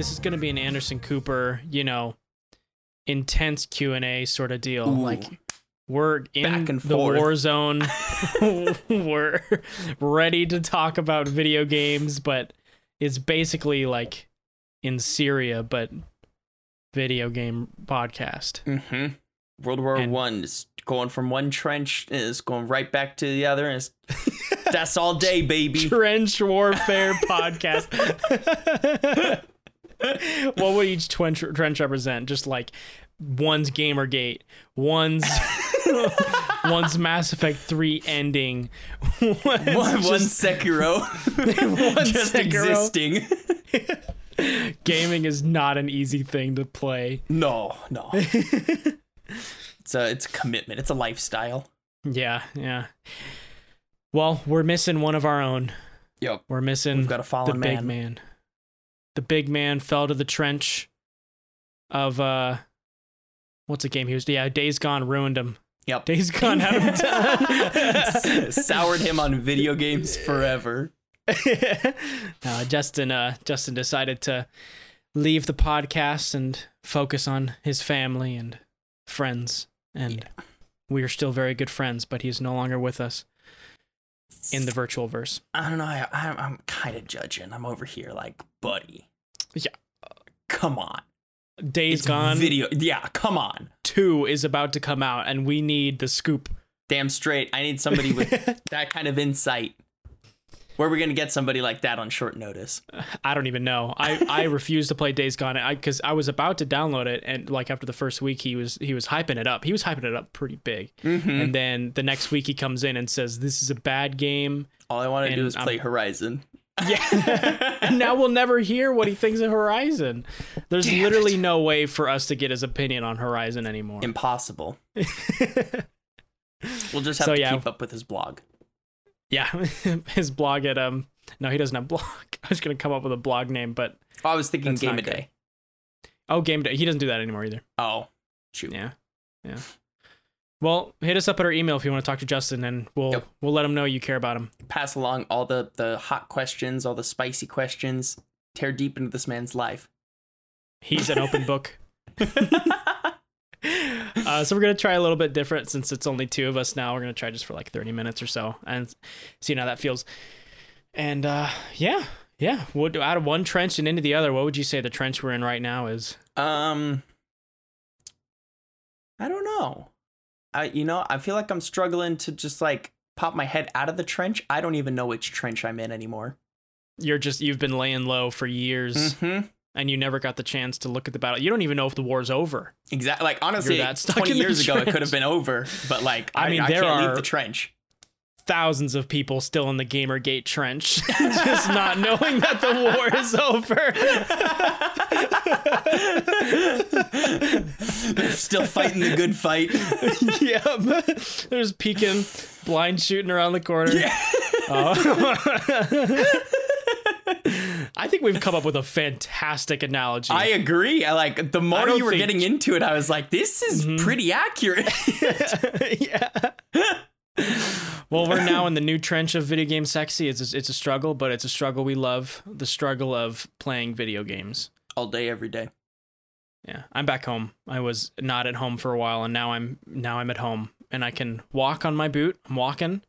this is going to be an Anderson Cooper, intense Q&A sort of deal. Ooh. Like, we're in Back and the forth. war zone. We're ready to talk about video games, but it's basically like in Syria, but video game podcast. Mm-hmm. World War One is going from one trench, is going right back to the other, and that's all day, baby. Trench warfare podcast. What would each trench represent? Just like one's Gamergate, one's Mass Effect 3 ending, one Sekiro, just Sekiro. existing. Gaming is not an easy thing to play. No. It's a commitment. It's a lifestyle. Yeah. Well, we're missing one of our own. Yep. We're missing We've got a fallen the big man. The big man fell to the trench of what's a game he was? Yeah, Days Gone ruined him. Yep. Days Gone had him done. Soured him on video games forever. No, Justin decided to leave the podcast and focus on his family and friends, and we are still very good friends, but he's no longer with us in the virtual verse. I don't know. I'm kind of judging. I'm over here like, buddy. Yeah. Come on. Days Gone video. Yeah, come on. 2 is about to come out, and we need the scoop. Damn straight. I need somebody with that kind of insight. Where are we going to get somebody like that on short notice? I don't even know. I refuse to play Days Gone because I was about to download it, and like after the first week he was hyping it up. He was hyping it up pretty big. Mm-hmm. And then the next week he comes in and says this is a bad game. All I want to do is play Horizon. Yeah. And now we'll never hear what he thinks of Horizon. There's literally no way for us to get his opinion on Horizon anymore. Impossible. We'll just have to keep up with his blog. Yeah, his blog at no, he doesn't have blog. I was gonna come up with a blog name, but I was thinking Game a Day. Oh, Game a Day. He doesn't do that anymore either. Oh, shoot. Yeah. Well, hit us up at our email if you want to talk to Justin, and we'll let him know you care about him. Pass along all the hot questions, all the spicy questions. Tear deep into this man's life. He's an open book. So we're going to try a little bit different since it's only 2 of us now. We're going to try just for like 30 minutes or so and see how that feels. And yeah. Out of one trench and into the other, what would you say the trench we're in right now is? I don't know. I feel like I'm struggling to just like pop my head out of the trench. I don't even know which trench I'm in anymore. You've been laying low for years. Mm-hmm. And you never got the chance to look at the battle. You don't even know if the war's over. Exactly. Like, honestly, You're that stuck 20 in the years ago, it trench. could have been over. But, like, I mean, I there can't are leave the trench. Thousands of people still in the Gamergate trench, just not knowing that the war is over. They're still fighting the good fight. Yep. There's peeking, blind shooting around the corner. Yeah. I think we've come up with a fantastic analogy. I agree. The more you were getting into it, I was like, this is pretty accurate. Yeah. Well, we're now in the new trench of video game sexy. It's a struggle, but it's a struggle we love. The struggle of playing video games. All day, every day. Yeah. I'm back home. I was not at home for a while, and now I'm at home, and I can walk on my boot. I'm walking.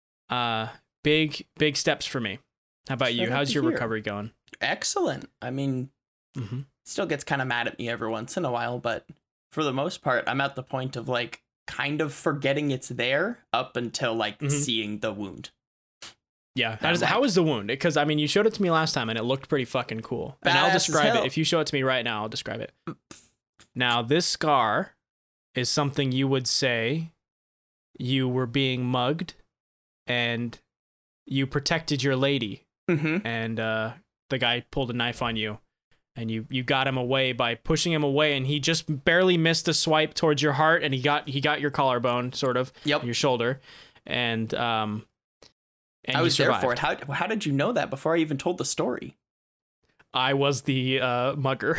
Big steps for me. How about you? How's your recovery going? Excellent. I mean, still gets kind of mad at me every once in a while, but for the most part, I'm at the point of like kind of forgetting it's there up until like seeing the wound. Yeah. How is the wound? Because I mean, you showed it to me last time and it looked pretty fucking cool. And I'll describe it. If you show it to me right now, I'll describe it. Now, this scar is something you would say you were being mugged and you protected your lady. And the guy pulled a knife on you, and you got him away by pushing him away, and he just barely missed a swipe towards your heart, and he got your collarbone, sort of, your shoulder, and I was survived. there for it. How did you know that before I even told the story? I was the mugger.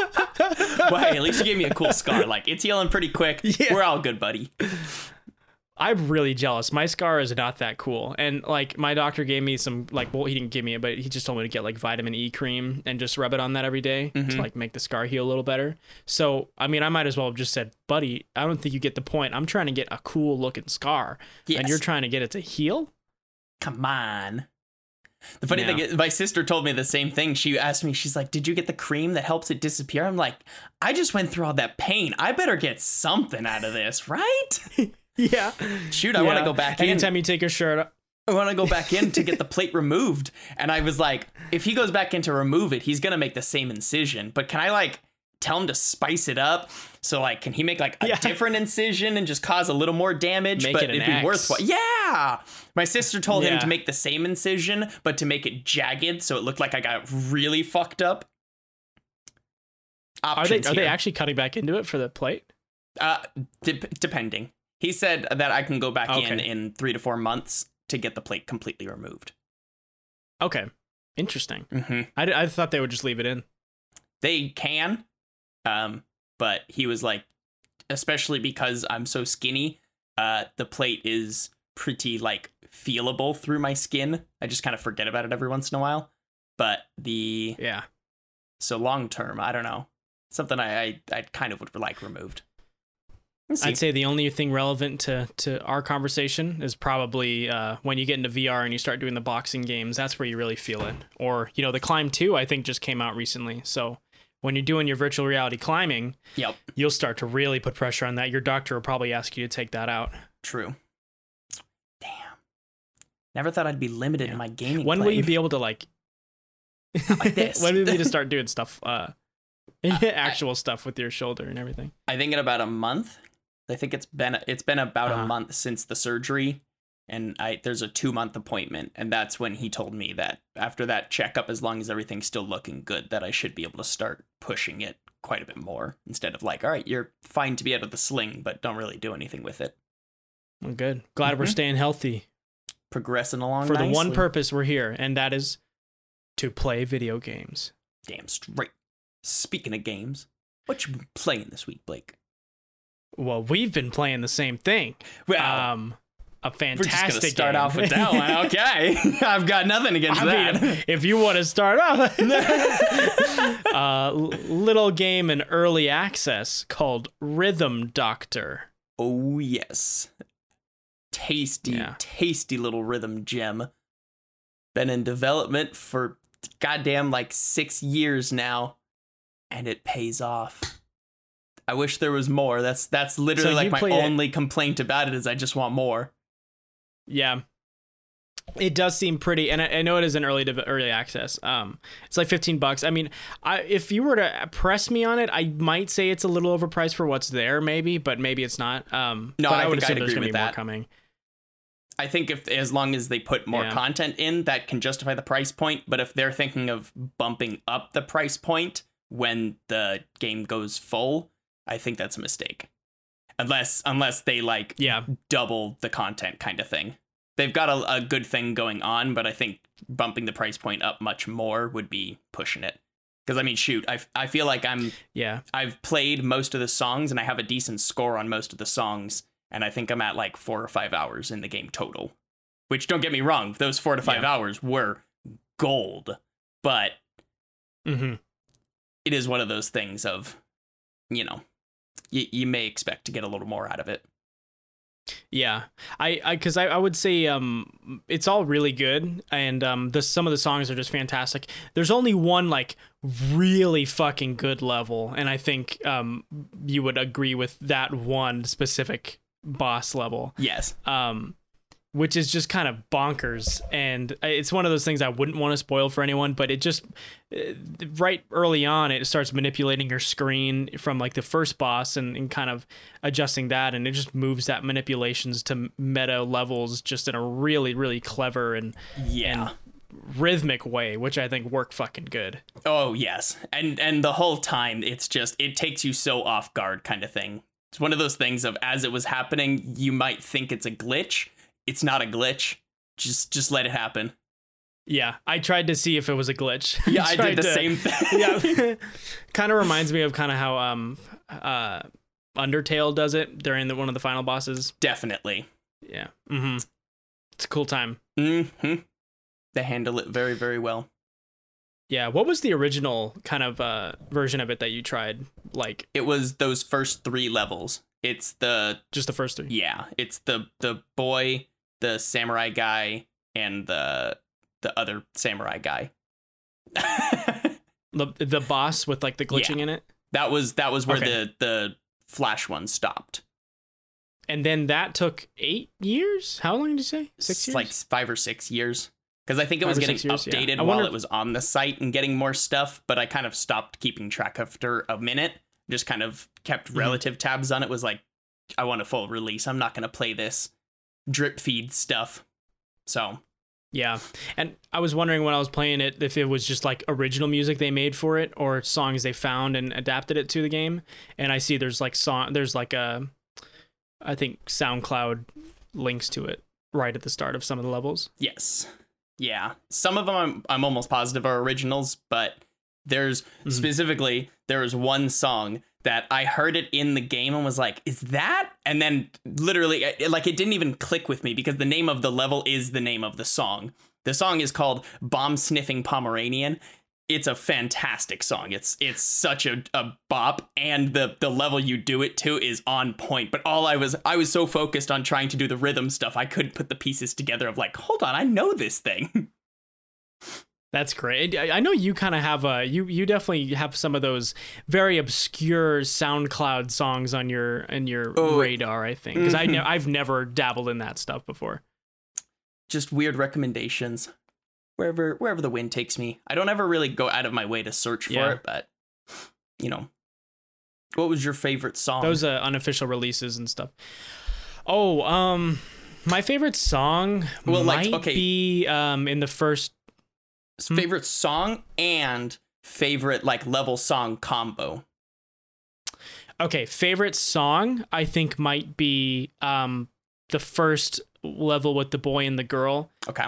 Well, hey, at least you gave me a cool scar. Like, it's healing pretty quick. Yeah. We're all good, buddy. I'm really jealous. My scar is not that cool. And like my doctor gave me some like, well, he didn't give me it, but he just told me to get like vitamin E cream and just rub it on that every day to like make the scar heal a little better. So, I mean, I might as well have just said, buddy, I don't think you get the point. I'm trying to get a cool looking scar and you're trying to get it to heal. Come on. The funny thing is, my sister told me the same thing. She asked me, she's like, did you get the cream that helps it disappear? I'm like, I just went through all that pain. I better get something out of this, right? Yeah. Shoot, I want to go back in. Anytime you take your shirt off. I want to go back in to get the plate removed. And I was like, if he goes back in to remove it, he's going to make the same incision. But can I like tell him to spice it up? So like, can he make like a different incision and just cause a little more damage? Make but it an it'd be X. worthwhile. Yeah. My sister told him to make the same incision, but to make it jagged. So it looked like I got really fucked up. Are they actually cutting back into it for the plate? Depending. He said that I can go back in 3 to 4 months to get the plate completely removed. Okay. Interesting. I thought they would just leave it in. They can. But he was like, especially because I'm so skinny, the plate is pretty like feelable through my skin. I just kind of forget about it every once in a while. But so long term, I don't know. Something I kind of would like removed. I'd say the only thing relevant to our conversation is probably when you get into VR and you start doing the boxing games. That's where you really feel it. Or, you know, the Climb 2, I think, just came out recently. So when you're doing your virtual reality climbing, you'll start to really put pressure on that. Your doctor will probably ask you to take that out. True. Damn. Never thought I'd be limited in my gaming. When will you be able to like this? When will you be able to start doing stuff, actual stuff with your shoulder and everything? I think in about a month. I think it's been about a month since the surgery, and there's a 2-month appointment, and that's when he told me that after that checkup, as long as everything's still looking good, that I should be able to start pushing it quite a bit more instead of like, all right, you're fine to be out of the sling, but don't really do anything with it. Well, good. Glad we're staying healthy. Progressing along for nicely. The one purpose we're here, and that is to play video games. Damn straight. Speaking of games, what you been playing this week, Blake? Well, we've been playing the same thing. Well, a fantastic we're just gonna start game. off with that one. Okay. I've got nothing against that. Mean, if you want to start off, little game in early access called Rhythm Doctor. Oh, yes. Tasty little rhythm gem. Been in development for goddamn like 6 years now, and it pays off. I wish there was more. That's literally like my only complaint about it is I just want more. Yeah. It does seem pretty, and I know it is an early access. It's like $15. I mean, if you were to press me on it, I might say it's a little overpriced for what's there, maybe, but maybe it's not. No, but I would assume I'd there's agree going to with be more that. coming. I think as long as they put more content in, that can justify the price point. But if they're thinking of bumping up the price point when the game goes full, I think that's a mistake. Unless they like double the content kind of thing. They've got a good thing going on, but I think bumping the price point up much more would be pushing it. Because I mean, shoot, I feel like I've played most of the songs and I have a decent score on most of the songs, and I think I'm at like 4 or 5 hours in the game total. Which, don't get me wrong, those 4 to 5 hours were gold, but it is one of those things of, you know, you may expect to get a little more out of it. Yeah, because I would say it's all really good, and some of the songs are just fantastic. There's only one like really fucking good level, and I think you would agree with that one specific boss level. Yes. Which is just kind of bonkers, and it's one of those things I wouldn't want to spoil for anyone, but it just right early on it starts manipulating your screen from like the first boss and kind of adjusting that, and it just moves that manipulations to meta levels just in a really, really clever and rhythmic way, which I think worked fucking good. Oh yes, and the whole time it takes you so off guard kind of thing. It's one of those things of, as it was happening, you might think it's a glitch. It's not a glitch. Just let it happen. Yeah, I tried to see if it was a glitch. Yeah, I did the same thing. Yeah, kind of reminds me of kind of how Undertale does it during one of the final bosses. Definitely. Yeah. It's a cool time. They handle it very, very well. Yeah. What was the original kind of version of it that you tried? Like, it was those first 3 levels. It's just the first 3. Yeah, it's the boy, the samurai guy, and the other samurai guy. the boss with like the glitching in it. That was where the Flash one stopped. And then that took 8 years? How long did you say? 6 years? Like 5 or 6 years. Because I think it was getting updated while it was on the site and getting more stuff, but I kind of stopped keeping track after a minute. Just kind of kept relative tabs on it. Was like, I want a full release. I'm not going to play this drip feed stuff. So... yeah. And I was wondering when I was playing it if it was just like original music they made for it or songs they found and adapted it to the game. And I see there's like I think SoundCloud links to it right at the start of some of the levels. Yes. Yeah. Some of them I'm almost positive are originals, but there's specifically, there was one song that I heard it in the game and was like, is that? And then literally, like, it didn't even click with me because the name of the level is the name of the song. The song is called Bomb Sniffing Pomeranian. It's a fantastic song. It's such a bop, and the level you do it to is on point. But I was so focused on trying to do the rhythm stuff, I couldn't put the pieces together of like, hold on, I know this thing. That's great. I know you kind of have you definitely have some of those very obscure SoundCloud songs on your radar, I think, because I've never dabbled in that stuff before. Just weird recommendations. Wherever the wind takes me. I don't ever really go out of my way to search for it, but you know. What was your favorite song? Those unofficial releases and stuff. Oh, my favorite song might be in the first favorite song and favorite like level song combo. Okay, favorite song I think might be the first level with the boy and the girl. Okay.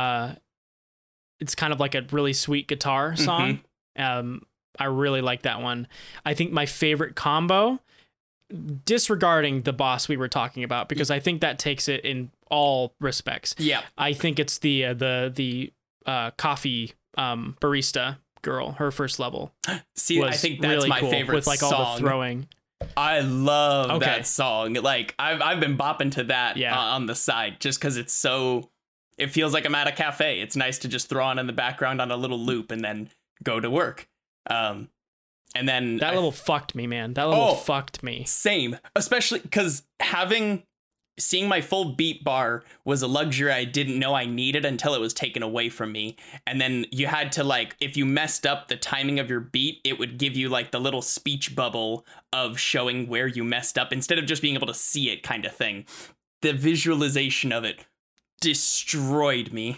It's kind of like a really sweet guitar song. I really like that one. I think my favorite combo, disregarding the boss we were talking about, because I think that takes it in all respects. Yeah. I think it's the coffee barista girl, her first level. See, I think that's really my cool, favorite with like song. All the throwing. I love that song. Like I've been bopping to that on the side just because it's so. It feels like I'm at a cafe. It's nice to just throw on in the background on a little loop and then go to work. And then that level fucked me, man. That level fucked me. Same, especially because seeing my full beat bar was a luxury I didn't know I needed until it was taken away from me. And then you had to, like, if you messed up the timing of your beat, it would give you like the little speech bubble of showing where you messed up instead of just being able to see it, kind of thing. The visualization of it destroyed me.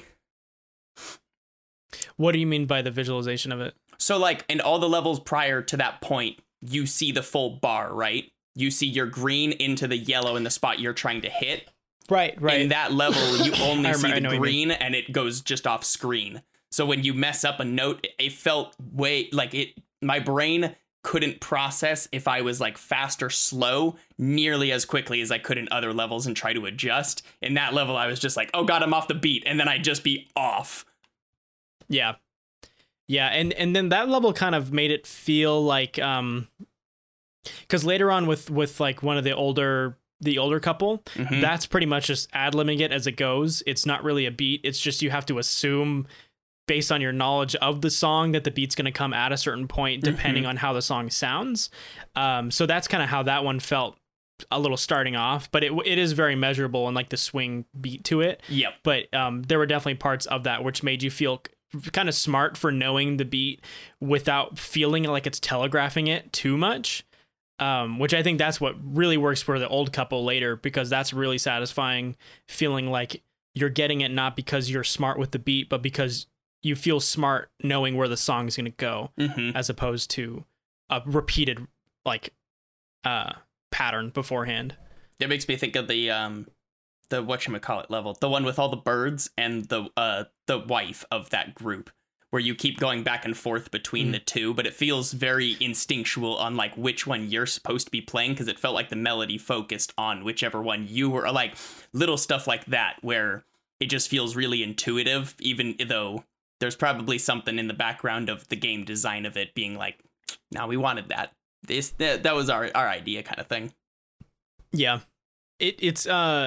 What do you mean by the visualization of it? So like in all the levels prior to that point, you see the full bar, right? You see your green into the yellow in the spot you're trying to hit. Right. In that level, you only see the green and it goes just off screen. So when you mess up a note, it felt my brain couldn't process if I was like fast or slow nearly as quickly as I could in other levels and try to adjust. In that level, I was just like, oh God, I'm off the beat. And then I'd just be off. Yeah. Yeah. And then that level kind of made it feel like, because later on with like one of the older couple, that's pretty much just ad-libbing it as it goes. It's not really a beat. It's just you have to assume based on your knowledge of the song that the beat's going to come at a certain point depending on how the song sounds. So that's kind of how that one felt a little starting off, but it is very measurable and like the swing beat to it. Yep. But there were definitely parts of that which made you feel kind of smart for knowing the beat without feeling like it's telegraphing it too much. Which I think that's what really works for the old couple later, because that's really satisfying, feeling like you're getting it not because you're smart with the beat, but because you feel smart knowing where the song is going to go, as opposed to a repeated like pattern beforehand. It makes me think of the whatchamacallit level, the one with all the birds and the wife of that group, where you keep going back and forth between the two, but it feels very instinctual on like which one you're supposed to be playing, because it felt like the melody focused on whichever one you were, or like little stuff like that where it just feels really intuitive, even though there's probably something in the background of the game design of it being like, no, we wanted that. That was our idea kind of thing. Yeah. It's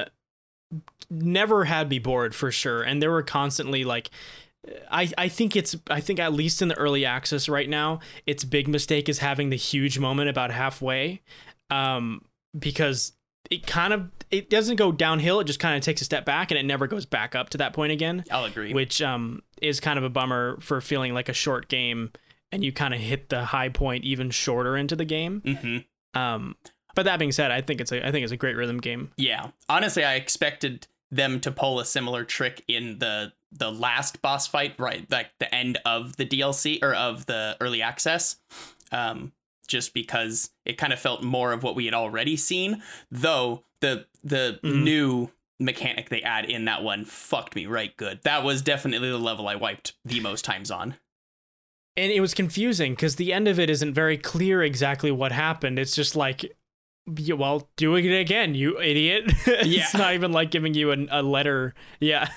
never had me bored for sure. And there were constantly like, I think at least in the early access right now, its big mistake is having the huge moment about halfway, because it doesn't go downhill. It just kind of takes a step back and it never goes back up to that point again. I'll agree. Which is kind of a bummer for feeling like a short game and you kind of hit the high point even shorter into the game. Mm-hmm. But that being said, I think it's a great rhythm game. Yeah. Honestly, I expected them to pull a similar trick in the last boss fight, right? Like the end of the DLC or of the early access. Just because it kind of felt more of what we had already seen, though the new mechanic they add in that one fucked me right good. That was definitely the level I wiped the most times on. And it was confusing because the end of it isn't very clear exactly what happened. It's just like, well, doing it again, you idiot. It's not even like giving you a letter. Yeah.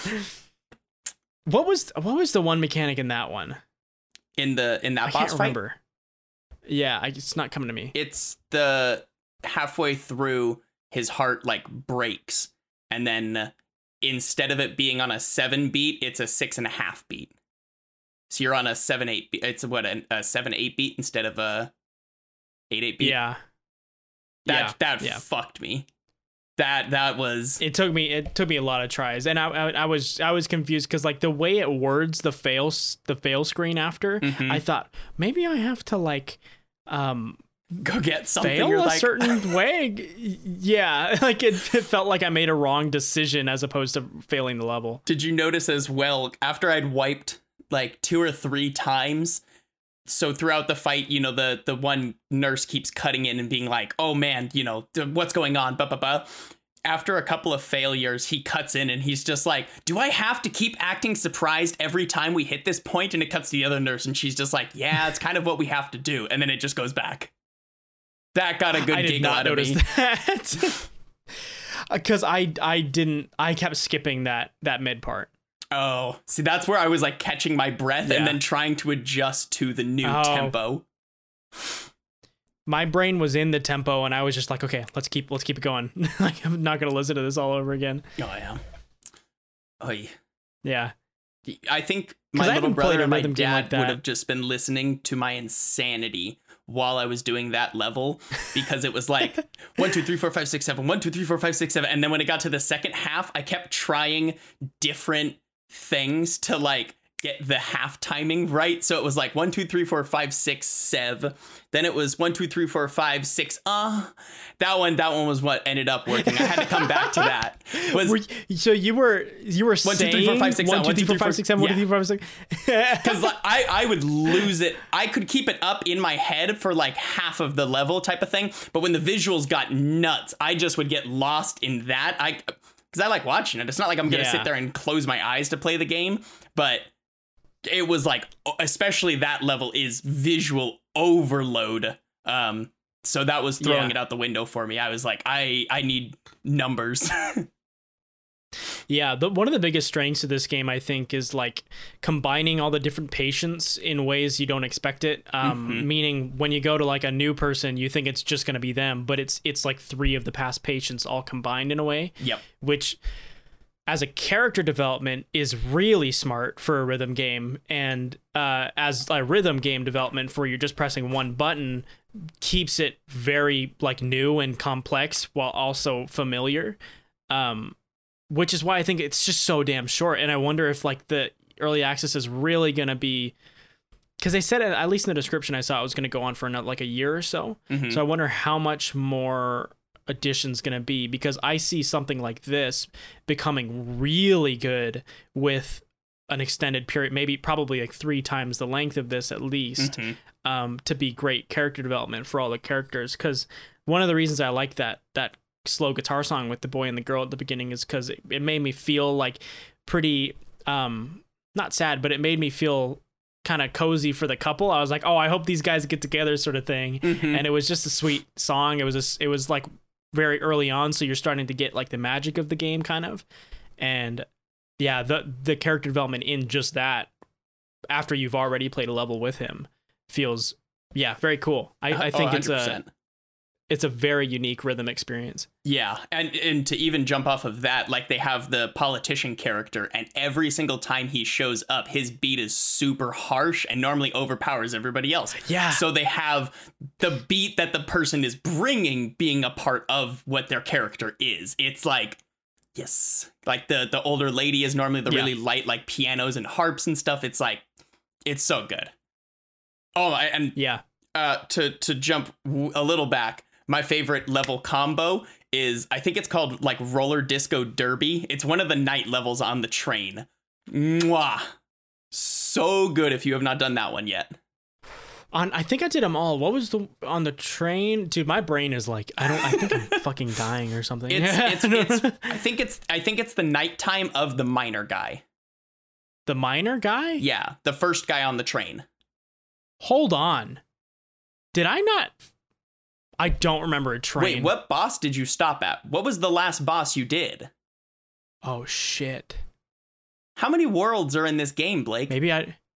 What was the one mechanic in that one? In that boss fight? I can't remember. Yeah, it's not coming to me. It's the halfway through his heart like breaks, and then instead of it being on a 7 beat, it's a 6.5 beat. So you're on a 7/8 beat. It's what, a 7/8 beat instead of a 8/8 beat. Yeah. That fucked me. That was. It took me a lot of tries, and I was confused because like the way it words the fail screen after, I thought maybe I have to like go get something fail a certain way. Yeah, like it felt like I made a wrong decision as opposed to failing the level. Did you notice as well after I'd wiped like 2 or 3 times? So throughout the fight, you know, the one nurse keeps cutting in and being like, oh man, you know, what's going on? After a couple of failures, he cuts in and he's just like, do I have to keep acting surprised every time we hit this point? And it cuts to the other nurse and she's just like, yeah, it's kind of what we have to do. And then it just goes back. That got a good giggle out of me. That. Because I kept skipping that mid part. Oh, see, that's where I was like catching my breath and then trying to adjust to the new tempo. My brain was in the tempo and I was just like, okay, let's keep it going. Like, I'm not going to listen to this all over again. Oh, yeah. Oy. Yeah. I think my little brother and my dad would have just been listening to my insanity while I was doing that level, because it was like 1, 2, 3, 4, 5, 6, 7, 1, 2, 3, 4, 5, 6, 7. And then when it got to the second half, I kept trying different things to like get the half timing right. So it was like 1, 2, 3, 4, 5, 6, 7. Then it was 1, 2, 3, 4, 5, 6. That one was what ended up working. I had to come back to that. So you were 1, saying 2, 3, 4, 5, 6, 1, 2, 3, 4, 5, 6, 7, 1, 2, 3, 4, 5, 6. Because like, I would lose it. I could keep it up in my head for like half of the level type of thing. But when the visuals got nuts, I just would get lost in that. Because I like watching it. It's not like I'm going to sit there and close my eyes to play the game. But it was like, especially that level is visual overload. So that was throwing it out the window for me. I was like, I need numbers. Yeah, one of the biggest strengths of this game, I think, is like combining all the different patients in ways you don't expect it. Meaning when you go to like a new person, you think it's just going to be them, but it's like 3 of the past patients all combined in a way. Yep. Which, as a character development, is really smart for a rhythm game, and as a rhythm game development for you're just pressing one button, keeps it very like new and complex while also familiar. Which is why I think it's just so damn short. And I wonder if like the early access is really going to be, because they said, at least in the description I saw, it was going to go on for another, like a year or so. So I wonder how much more addition's going to be, because I see something like this becoming really good with an extended period, probably like 3 times the length of this at least, to be great character development for all the characters. Because one of the reasons I like that slow guitar song with the boy and the girl at the beginning is because it made me feel like pretty not sad, but it made me feel kind of cozy for the couple. I was like, oh, I hope these guys get together, sort of thing. And it was just a sweet song. It was like very early on, so you're starting to get like the magic of the game, kind of. And yeah, the character development in just that, after you've already played a level with him, feels very cool. I think 100%. It's a very unique rhythm experience. Yeah, and to even jump off of that, like they have the politician character, and every single time he shows up, his beat is super harsh and normally overpowers everybody else. Yeah. So they have the beat that the person is bringing being a part of what their character is. It's like, yes, like the older lady is normally the really light, like pianos and harps and stuff. It's like, it's so good. Oh, and to jump a little back, my favorite level combo is, I think it's called like Roller Disco Derby. It's one of the night levels on the train. Mwah. So good if you have not done that one yet. I think I did them all. What was on the train? Dude, my brain is like, I think I'm fucking dying or something. I think it's the nighttime of the miner guy. The miner guy? Yeah, the first guy on the train. Hold on. Did I not? I don't remember a train. Wait, what boss did you stop at? What was the last boss you did? Oh, shit. How many worlds are in this game, Blake? Maybe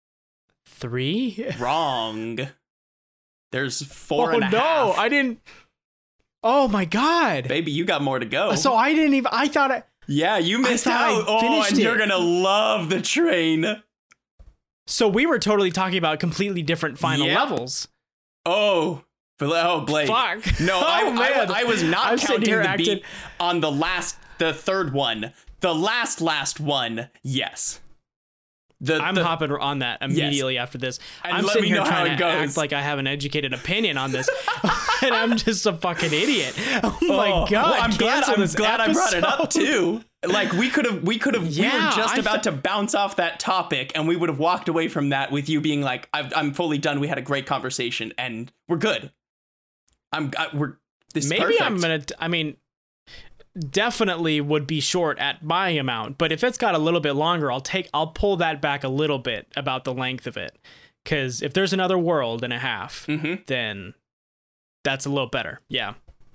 3? Wrong. There's 4 and a half. Oh, no, I didn't. Oh, my God. Baby, you got more to go. So I didn't even, I thought Yeah, you missed out. And you're going to love the train. So we were totally talking about completely different final levels. Oh, Blake. Fuck. No, I was not counting the beat on the third one. The last one, yes. I'm hopping on that immediately after this. And I'm sitting here trying to act like I have an educated opinion on this, and I'm just a fucking idiot. Oh my God! Well, I'm glad I brought it up too. Like we could have. We were just about to bounce off that topic, and we would have walked away from that with you being like, "I'm fully done. We had a great conversation, and we're good." Definitely would be short at my amount, but if it's got a little bit longer, I'll pull that back a little bit about the length of it, because if there's another world and a half, then that's a little better. Yeah.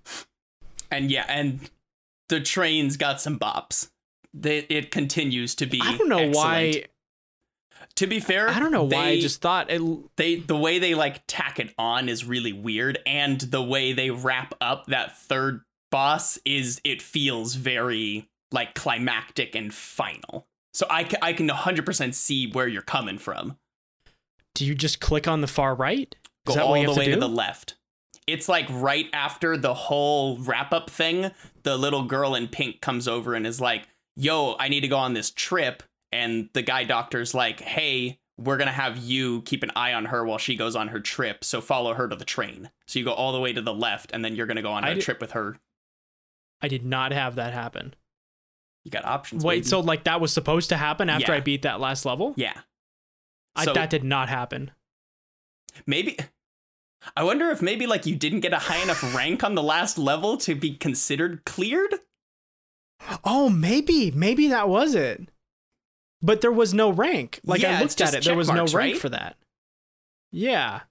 And the train's got some bops. It continues to be. I don't know excellent. Why. To be fair, I don't know why I just thought the way they like tack it on is really weird, and the way they wrap up that third boss it feels very like climactic and final. So I can 100% see where you're coming from. Do you just click on the far right? Go all the way to the left. It's like right after the whole wrap up thing, the little girl in pink comes over and is like, yo, I need to go on this trip. And the guy doctor's like, hey, we're going to have you keep an eye on her while she goes on her trip. So follow her to the train. So you go all the way to the left, and then you're going to go on a trip with her. I did not have that happen. You got options. Wait, baby. so like that was supposed to happen after I beat that last level? Yeah. That did not happen. Maybe. I wonder if maybe like you didn't get a high enough rank on the last level to be considered cleared? Oh, maybe that was it. But there was no rank. Like I looked at it, there was no rank for that. Yeah.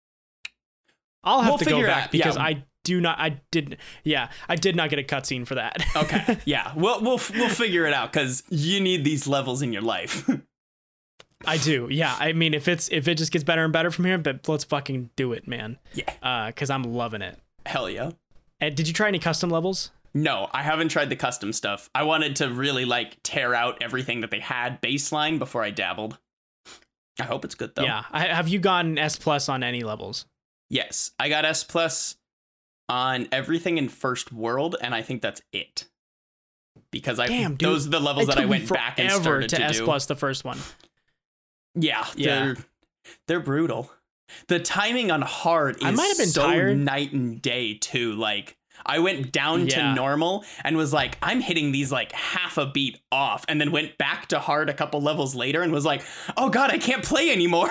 I'll have to go back because I did not get a cutscene for that. Okay. Yeah. We'll figure it out, because you need these levels in your life. I do. Yeah. I mean, if it just gets better and better from here, but let's fucking do it, man. Yeah. Because I'm loving it. Hell yeah. And did you try any custom levels? No, I haven't tried the custom stuff. I wanted to really like tear out everything that they had baseline before I dabbled. I hope it's good though. Yeah. Have you gotten S+ on any levels? Yes, I got S+ on everything in First World, and I think that's it. Because those are the levels that I went back and started to do. S+ the first one. Yeah. They're brutal. The timing on hard is tired. Night and day too. Like I went down to normal and was like, I'm hitting these like half a beat off, and then went back to hard a couple levels later and was like, oh God, I can't play anymore.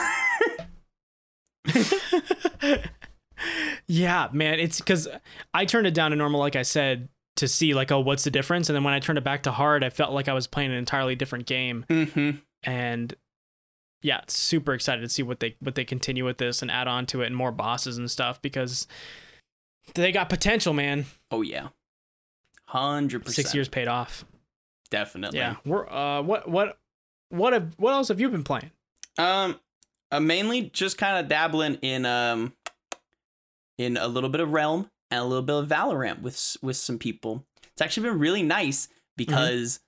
Yeah, man, it's because I turned it down to normal, like I said, to see like, oh, what's the difference? And then when I turned it back to hard, I felt like I was playing an entirely different game. Mm-hmm. And yeah, super excited to see what they continue with this and add on to it and more bosses and stuff, because they got potential, man. Oh yeah, 100%. 6 years paid off. Definitely. Yeah. We're what else have you been playing? Mainly just kind of dabbling in a little bit of Realm and a little bit of Valorant with some people. It's actually been really nice because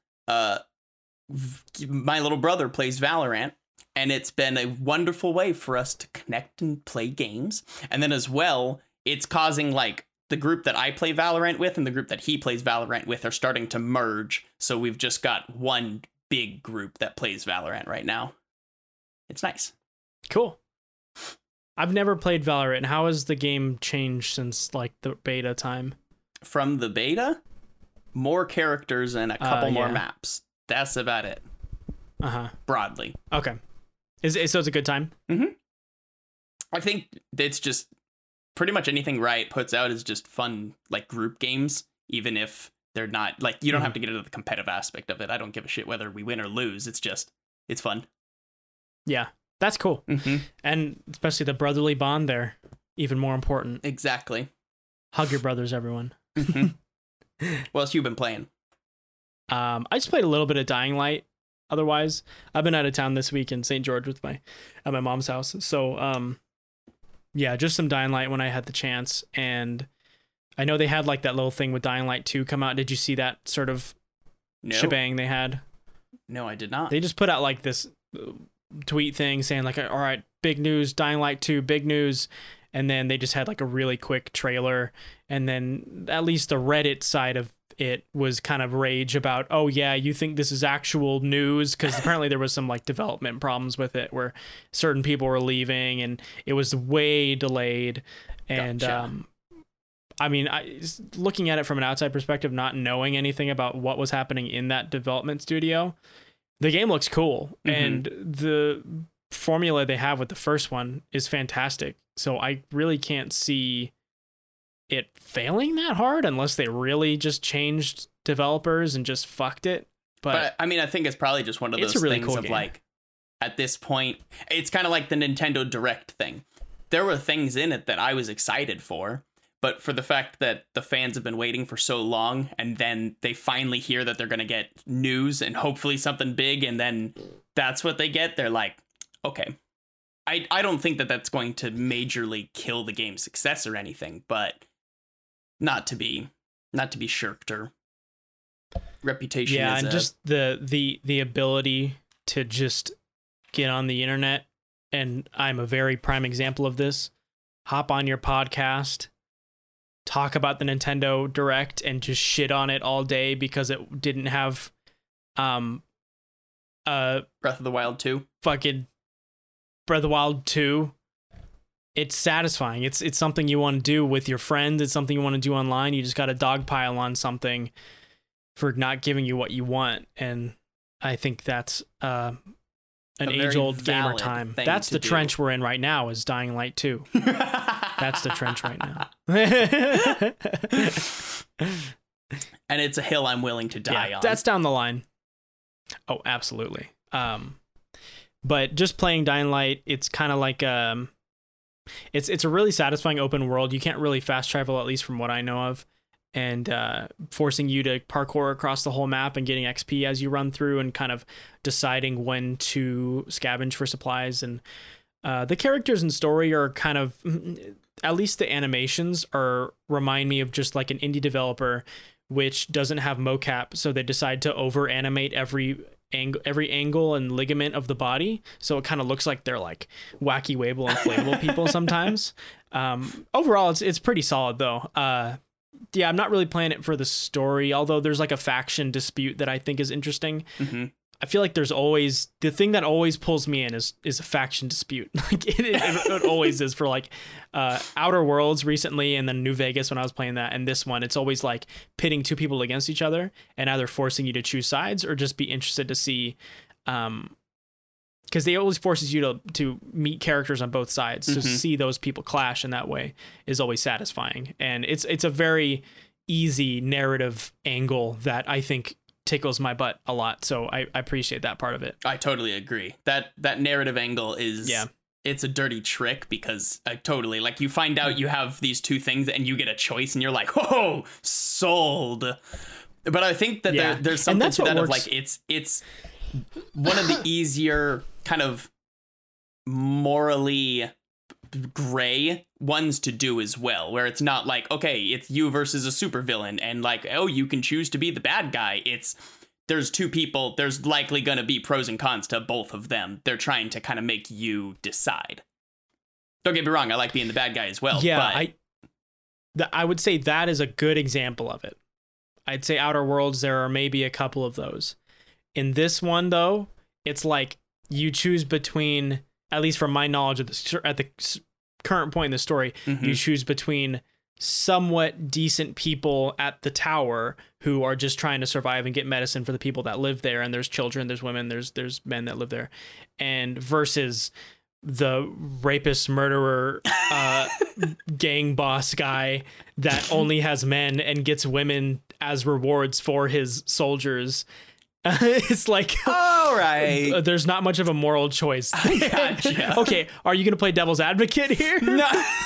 my little brother plays Valorant, and it's been a wonderful way for us to connect and play games. And then as well, it's causing like the group that I play Valorant with and the group that he plays Valorant with are starting to merge. So we've just got one big group that plays Valorant right now. It's nice. Cool. I've never played Valorant. How has the game changed since like the beta time? From the beta, more characters and a couple more maps. That's about it. Broadly. Okay. So it's a good time? Mm-hmm. I think it's just pretty much anything Riot puts out is just fun, like group games, even if they're not like, you don't have to get into the competitive aspect of it. I don't give a shit whether we win or lose. It's fun. Yeah, that's cool. And especially the brotherly bond there, even more important. Exactly. Hug your brothers, everyone. What else you been playing? I just played a little bit of Dying Light. Otherwise, I've been out of town this week in St. George at my mom's house. So, yeah, just some Dying Light when I had the chance. And I know they had like that little thing with Dying Light 2 come out. Did you see that sort of shebang they had? No, I did not. They just put out like this tweet thing saying like, all right, big news, Dying Light 2, big news. And then they just had like a really quick trailer. And then at least the Reddit side of it was kind of rage about, oh yeah, you think this is actual news? Because apparently there was some like development problems with it where certain people were leaving and it was way delayed. And gotcha. I mean, looking at it from an outside perspective, not knowing anything about what was happening in that development studio, the game looks cool. And the formula they have with the first one is fantastic. So I really can't see it failing that hard unless they really just changed developers and just fucked it. But I mean, I think it's probably just one of those really things cool of game. Like, at this point, it's kind of like the Nintendo Direct thing. There were things in it that I was excited for, but for the fact that the fans have been waiting for so long, and then they finally hear that they're going to get news and hopefully something big, and then that's what they get, they're like, okay. I don't think that that's going to majorly kill the game's success or anything, but not to be shirked or reputation. Yeah, and just the ability to just get on the internet, and I'm a very prime example of this. Hop on your podcast, talk about the Nintendo Direct, and just shit on it all day because it didn't have Breath of the Wild 2. Fucking Breath of the Wild 2. It's satisfying. It's something you want to do with your friends. It's something you want to do online. You just got to dogpile on something for not giving you what you want. And I think that's an age-old gamer time. That's the trench we're in right now, is Dying Light 2. That's the trench right now. And it's a hill I'm willing to die on. That's down the line. Oh, absolutely. But just playing Dying Light, it's kind of like it's a really satisfying open world. You can't really fast travel, at least from what I know of, and forcing you to parkour across the whole map and getting XP as you run through, and kind of deciding when to scavenge for supplies. And the characters and story are kind of, at least the animations remind me of just like an indie developer which doesn't have mocap, so they decide to over animate every angle and ligament of the body, so it kind of looks like they're like wacky wable inflatable people sometimes. Overall it's pretty solid though. I'm not really playing it for the story, although there's like a faction dispute that I think is interesting. I feel like there's always, the thing that always pulls me in is a faction dispute. Like it always is, for like Outer Worlds recently, and then New Vegas when I was playing that, and this one, it's always like pitting two people against each other and either forcing you to choose sides or just be interested to see, because they always forces you to meet characters on both sides. So see those people clash in that way is always satisfying. And it's a very easy narrative angle that I think tickles my butt a lot. So I appreciate that part of it. I totally agree. That narrative angle is, it's a dirty trick because totally, like, you find out you have these two things and you get a choice and you're like, whoa, sold. But I think that there's something to that of like, it's one of the easier kind of morally gray ones to do as well, where it's not like, okay, it's you versus a supervillain and like, oh, you can choose to be the bad guy. It's there's two people, there's likely going to be pros and cons to both of them. They're trying to kind of make you decide. Don't get me wrong, I like being the bad guy as well. Yeah, but I would say that is a good example of it. I'd say Outer Worlds, there are maybe a couple of those. In this one, though, it's like you choose between, at least from my knowledge of at the current point in the story, you choose between somewhat decent people at the tower who are just trying to survive and get medicine for the people that live there. And there's children, there's women, there's men that live there, and versus the rapist, murderer, gang boss guy that only has men and gets women as rewards for his soldiers. It's like, all right, there's not much of a moral choice. I gotcha. Okay, are you going to play devil's advocate here? No.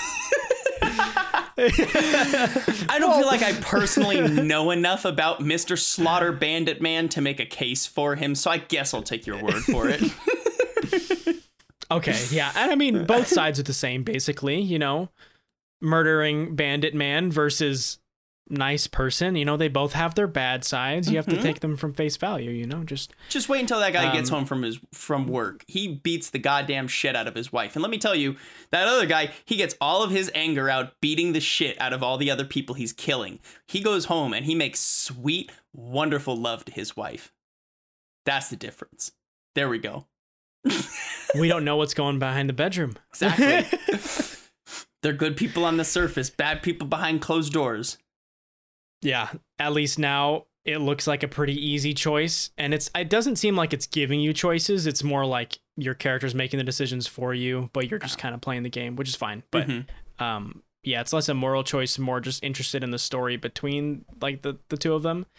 I don't feel like I personally know enough about Mr. Slaughter Bandit Man to make a case for him, so I guess I'll take your word for it. Okay, yeah. And I mean, both sides are the same, basically, you know, murdering Bandit Man versus nice person. You know, they both have their bad sides. You have to take them from face value, you know, just wait until that guy gets home from work. He beats the goddamn shit out of his wife. And let me tell you, that other guy, he gets all of his anger out beating the shit out of all the other people he's killing. He goes home and he makes sweet, wonderful love to his wife. That's the difference. There we go. We don't know what's going behind the bedroom. Exactly. They're good people on the surface, bad people behind closed doors. Yeah, at least now it looks like a pretty easy choice, and it doesn't seem like it's giving you choices. It's more like your character's making the decisions for you, but you're just kind of playing the game, which is fine. But yeah, it's less a moral choice, more just interested in the story between like the two of them.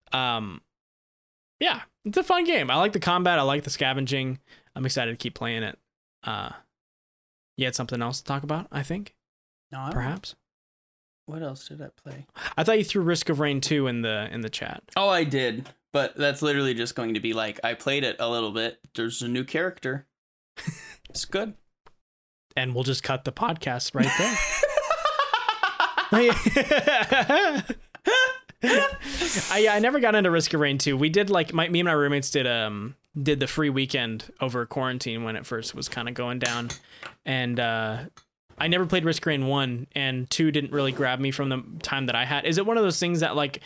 Yeah, it's a fun game. I like the combat. I like the scavenging. I'm excited to keep playing it. You had something else to talk about, I think? No, perhaps. What else did I play? I thought you threw Risk of Rain 2 in the chat. Oh, I did. But that's literally just going to be like, I played it a little bit. There's a new character. It's good. And we'll just cut the podcast right there. I never got into Risk of Rain 2. We did like me and my roommates did the free weekend over quarantine when it first was kind of going down. And I never played Risk of Rain 1, and 2 didn't really grab me from the time that I had. Is it one of those things that like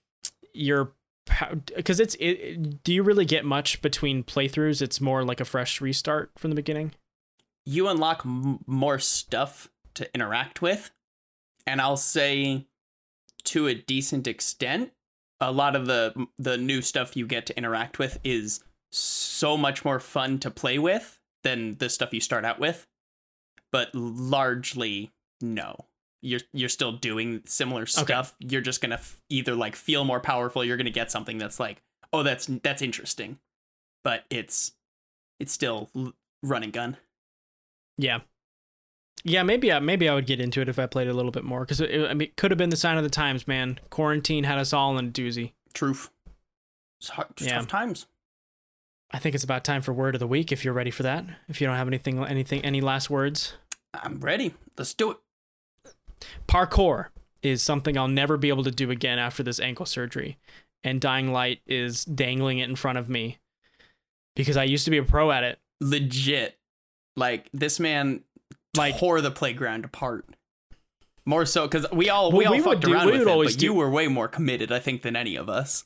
because do you really get much between playthroughs? It's more like a fresh restart from the beginning. You unlock more stuff to interact with, and I'll say to a decent extent, a lot of the new stuff you get to interact with is so much more fun to play with than the stuff you start out with. But largely, no. You're still doing similar stuff. Okay. You're just gonna either like feel more powerful. You're gonna get something that's like, oh, that's interesting, but it's still run and gun. Yeah. Maybe I would get into it if I played a little bit more, because it could have been the sign of the times, man. Quarantine had us all in a doozy. Truth. It's hard, tough times. I think it's about time for word of the week. If you're ready for that, if you don't have any last words, I'm ready. Let's do it. Parkour is something I'll never be able to do again after this ankle surgery, and Dying Light is dangling it in front of me because I used to be a pro at it. Legit, like this man tore the playground apart. More so because we all fucked around with it, but you were way more committed, I think, than any of us.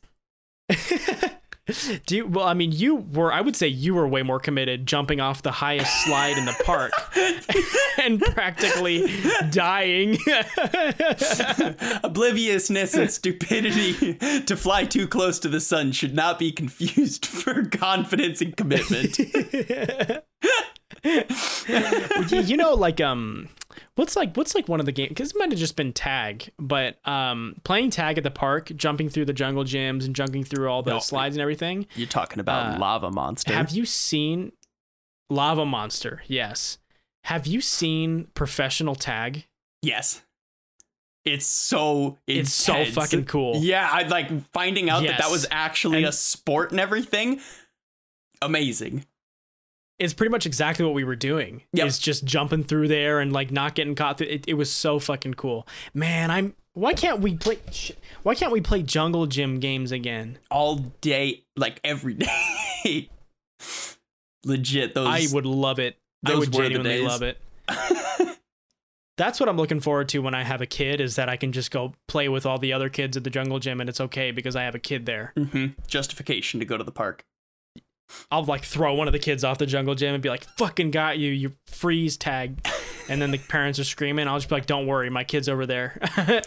I would say you were way more committed, jumping off the highest slide in the park and practically dying. Obliviousness and stupidity to fly too close to the sun should not be confused for confidence and commitment. You know, like What's like one of the games? Because it might have just been tag, but playing tag at the park, jumping through the jungle gyms and jumping through all the slides and everything. You're talking about Lava Monster. Have you seen Lava Monster? Yes. Have you seen professional tag? Yes. It's so fucking cool. Yeah, I like finding out that was actually a sport and everything. Amazing. It's pretty much exactly what we were doing. Yep. It's just jumping through there and like not getting caught. It was so fucking cool, man. Why can't we play jungle gym games again all day, like every day? Legit, those I would love it. I would genuinely love it. That's what I'm looking forward to when I have a kid, is that I can just go play with all the other kids at the jungle gym and it's okay because I have a kid there. Mm-hmm. Justification to go to the park. I'll like throw one of the kids off the jungle gym and be like, fucking got you, you freeze tag. And then the parents are screaming. I'll just be like, don't worry, my kid's over there.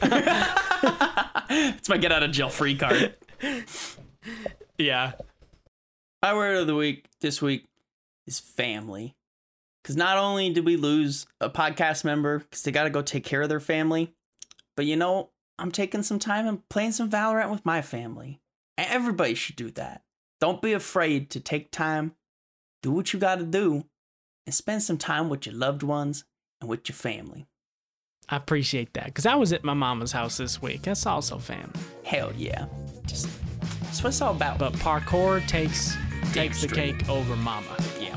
It's my get out of jail free card. Yeah. My word of the week this week is family. Because not only did we lose a podcast member because they got to go take care of their family, but I'm taking some time and playing some Valorant with my family. And everybody should do that. Don't be afraid to take time, do what you got to do, and spend some time with your loved ones and with your family. I appreciate that, because I was at my mama's house this week. That's also family. Hell yeah. That's what it's all about. But parkour takes the cake over mama. Yeah.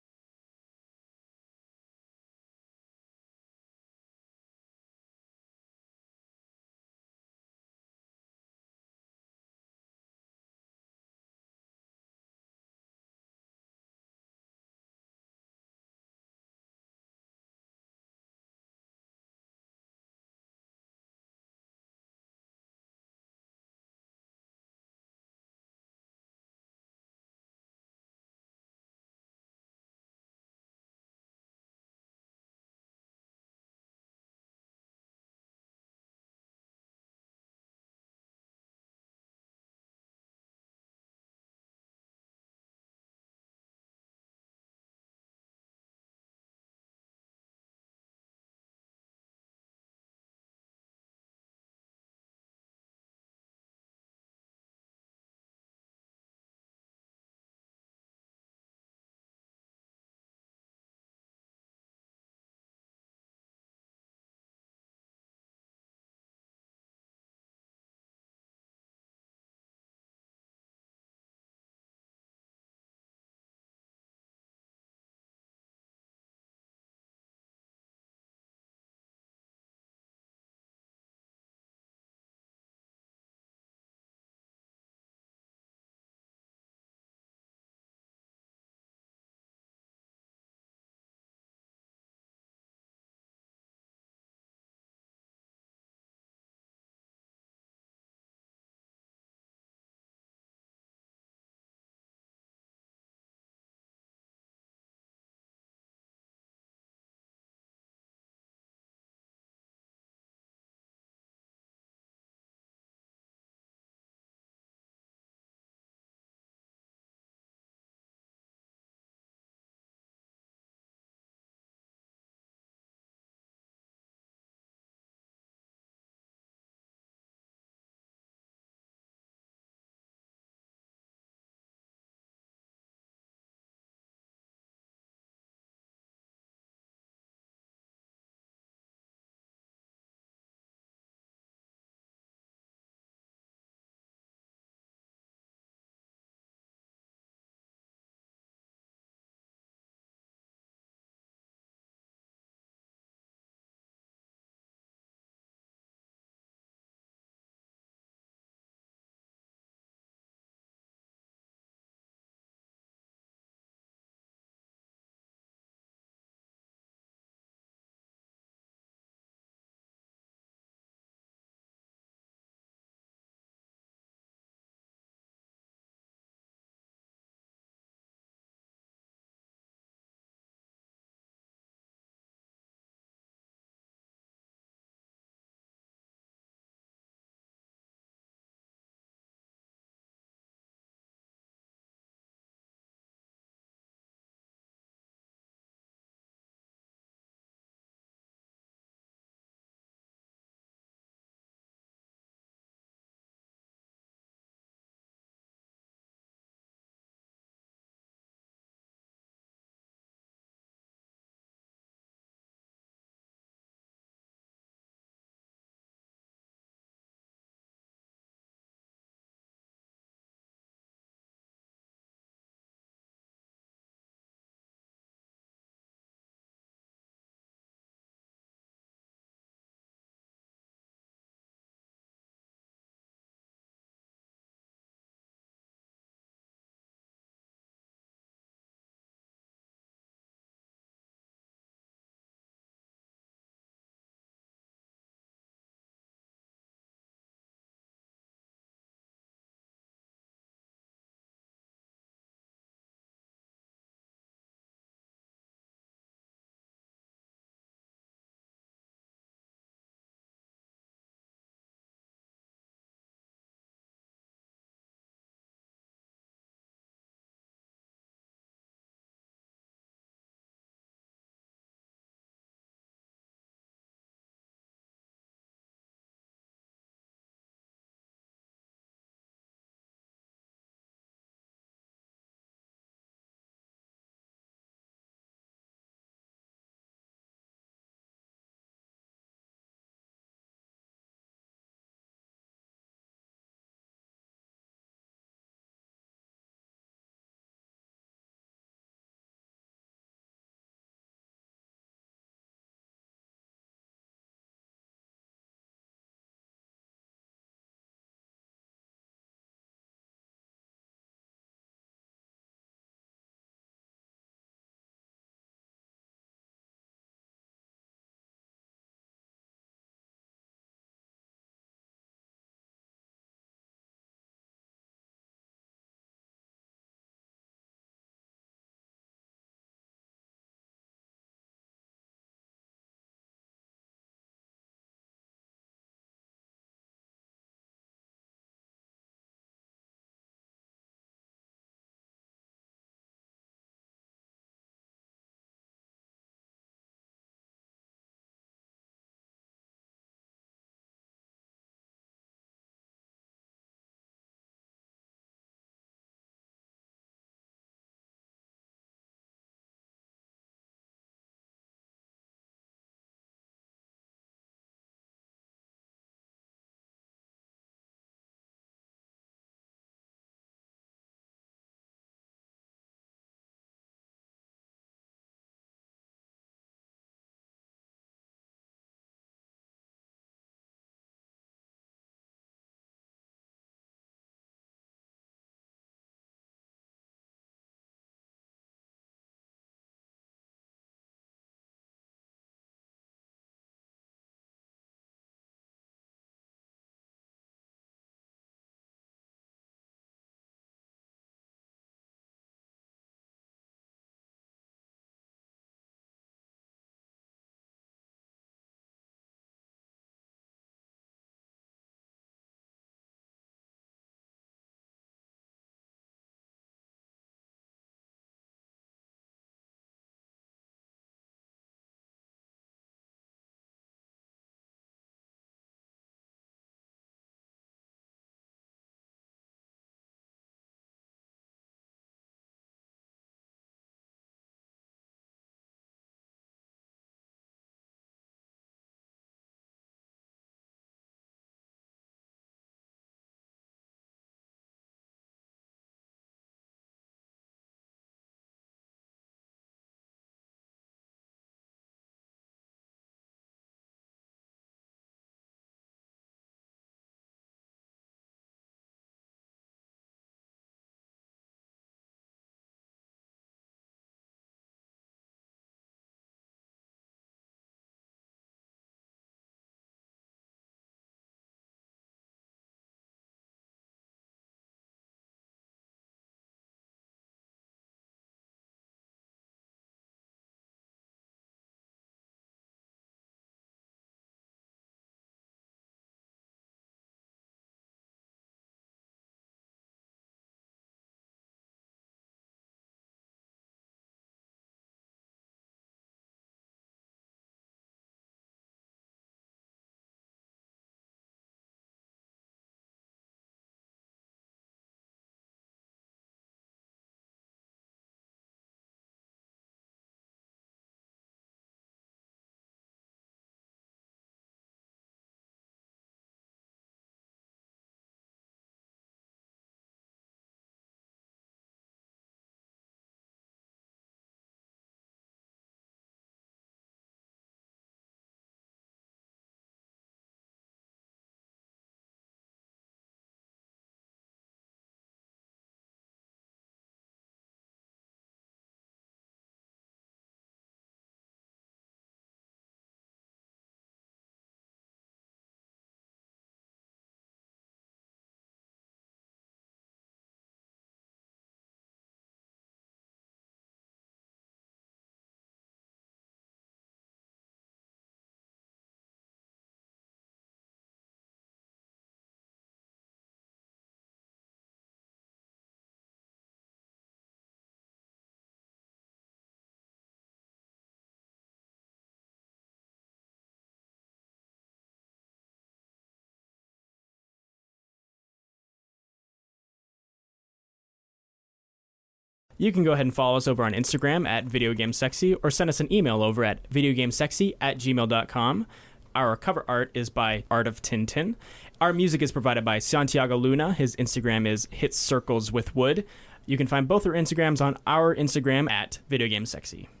You can go ahead and follow us over on Instagram at videogamesexy or send us an email over at videogamesexy@gmail.com. Our cover art is by Art of Tintin. Our music is provided by Santiago Luna. His Instagram is Hits Circles with Wood. You can find both our Instagrams on our Instagram at videogamesexy.